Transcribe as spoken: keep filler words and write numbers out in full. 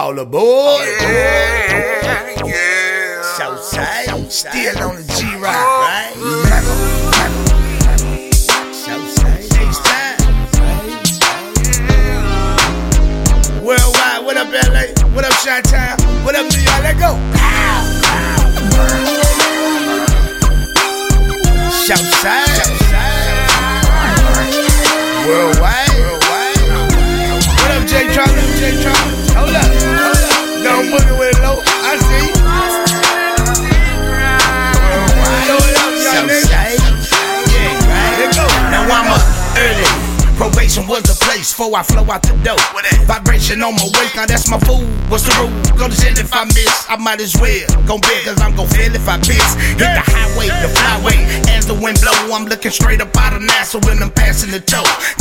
All aboard. Yeah, yeah. Southside, still on the G-Rock, right? Southside, H-Time. Worldwide, what up L A? What up Chi-Town? What up New York? Let go. Southside, worldwide. What up J Trump? J Trump? Hold up, hold up. Don't boogie with it low. I see. Southside, yeah, right. Let go. Now I'm up early. Probation was the place before I flow out the door. Vibration on my waist, now that's my food. What's the rule? Go to jail if I miss. I might as well gon' bet, cause I'm gon' feel if I piss. Hit the highway, the flyway. As the wind blow, I'm looking straight up out of NASA when I'm passing the toe.